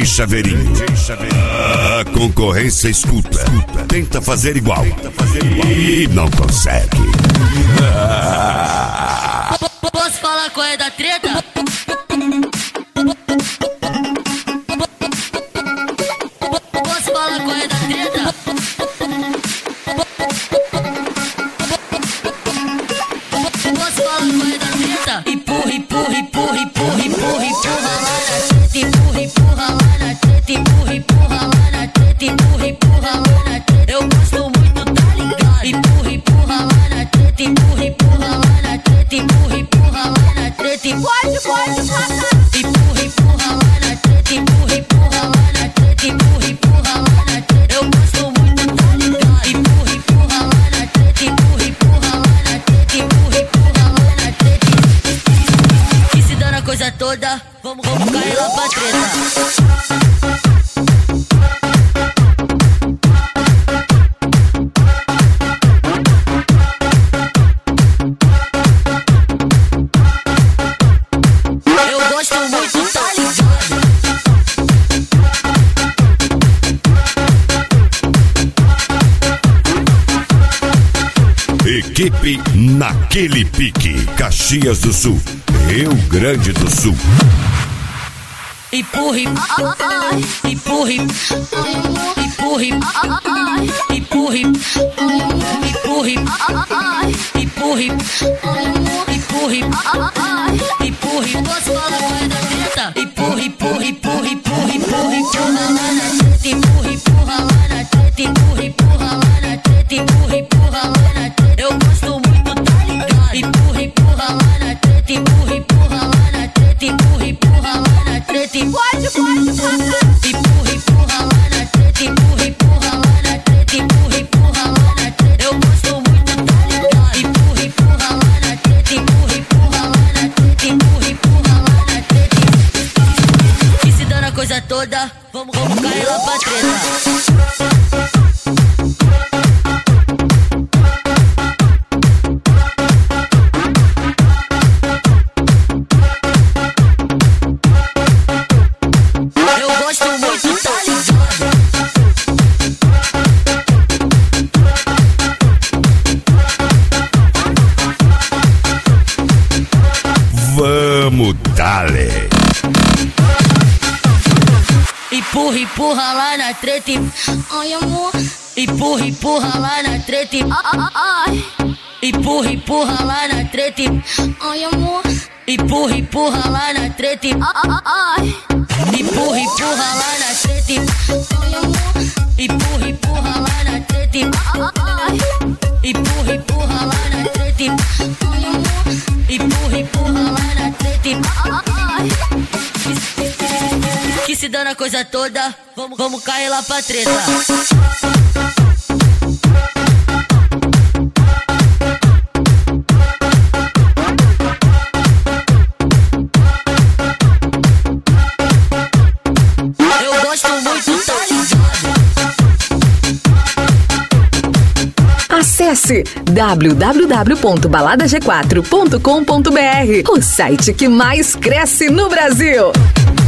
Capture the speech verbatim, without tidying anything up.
Chaveirinho. A concorrência escuta, tenta fazer igual e não consegue. Posso falar qual é da treta? Posso falar qual é da treta? Posso falar qual é da treta? Empurra, empurra, empurra, empurra, empurra, empurra lá na treta. Empurra, empurra lá na treta. Empurra, empurra lá na treta. Empurra, empurra lá na treta. Eu gosto muito, tá ligado? Empurra, empurra lá na treta. Empurra, empurra lá na treta. Empurra, empurra lá na treta. Pode, pode, passar. Empurra, empurra lá na treta. Empurra, empurra lá na treta. Empurra, empurra lá na treta. Eu gosto muito, tá ligado? Empurra, empurra lá na treta. Empurra, empurra lá na treta. Empurra, empurra lá na treta. E se dando a coisa toda, vamos, vamos cair lá pra treta. Equipe Naquele Pique, Caxias do Sul, Rio Grande do Sul. Empurre, empurre, empurre, empurre, empurre, empurre, empurre, empurre. Posso falar qual é da treta? Empurre, empurre, empurre, empurre, empurre, empurra lá na treta. Empurre, empurra lá na treta. Empurre, empurra lá na treta. Empurre, empurra lá na treta. Eu gosto muito, tá ligado? Empurra, empurra lá na treta. Empurra, empurra lá na treta. Empurra, empurra lá na treta. Pode, pode, passar. Empurra, empurra lá na treta. Empurra, empurra lá na treta. Empurra, empurra lá na treta. Eu gosto muito, tá ligado? Empurra, empurra lá na treta. Empurra, empurra lá na treta. Empurra, empurra lá na treta. E se dando a coisa toda, vamos, vamos cair lá pra treta. Vamos, dale! Empurra, empurra lá na treta. Ai, amor. Empurra, empurra lá na treta. Ai, empurra, empurra lá na treta. Ai, amor. Empurra, empurra lá na treta. Ai, empurra, empurra lá na treta. Ai, amor. Empurra, empurra lá na treta. Ai, empurra, empurra lá na treta. Ai, amor. Empurra, empurra lá na treta. Ai, que se dando a coisa toda, vamos, vamos cair lá pra treta. Eu gosto muito, tá ligado? Acesse w w w ponto balada g quatro ponto com ponto b r, o site que mais cresce no Brasil.